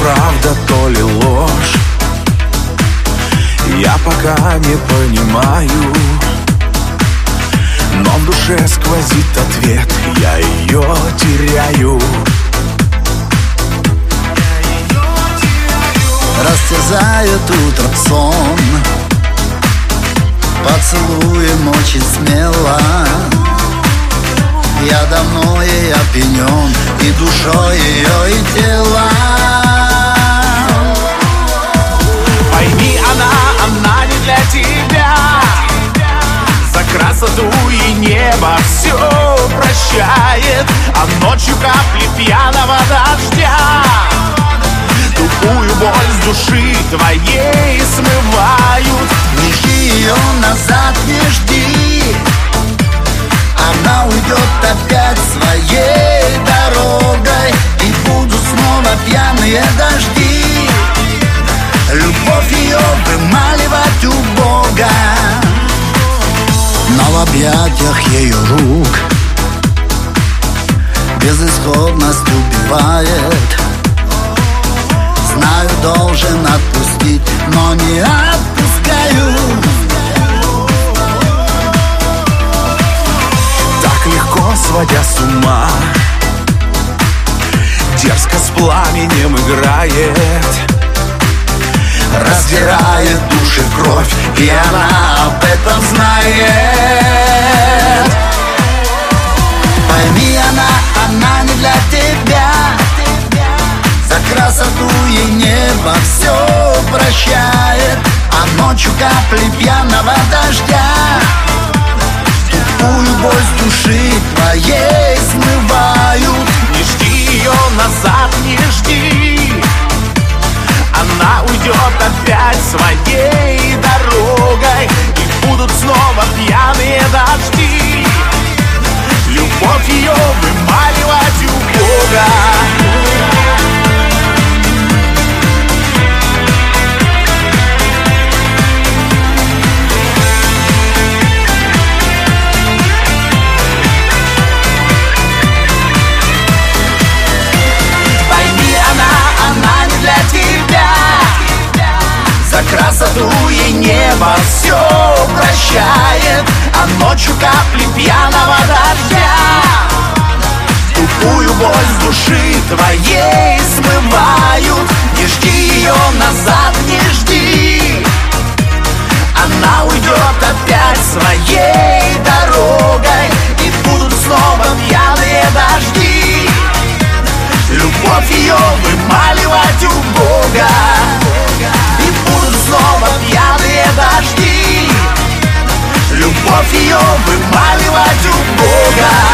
правда, то ли ложь, я пока не понимаю. Но в душе сквозит ответ, я ее теряю. Растерзает утром сон, поцелуем очень смело. Я давно ей опьянен, и душой ее, и телом. Пойми, она не для тебя. За красоту и небо все прощает, а ночью капли пьяного дождя тупую боль с души твоей смывают. Не жди ее назад, не жди, она уйдет опять своей дорогой, и будут снова пьяные дожди. Любовь ее вымаливать у Бога, но в объятиях ее рук безысходность убивает. Знаю, должен отпустить, но не отпускаю. Так легко сводя с ума, дерзко с пламенем играет, раздирает души в кровь, и она об этом знает. Пойми, она не для тебя. За красоту ей небо все прощает, а ночью капли пьяного дождя тупую боль с души твоей смывают. Не жди ее назад, не жди, она уйдет опять своей дорогой, и будут снова пьяные дожди. Любовь ее вымаливать у Бога. Красоту и небо все прощает, а ночью капли пьяного дождя тупую боль с души твоей смывают. Не жди ее назад, не жди, она уйдет опять своей дорогой, и будут снова пьяные дожди. Любовь ее вымаливать у Бога, снова пьяные дожди. Любовь ее вымаливать у Бога.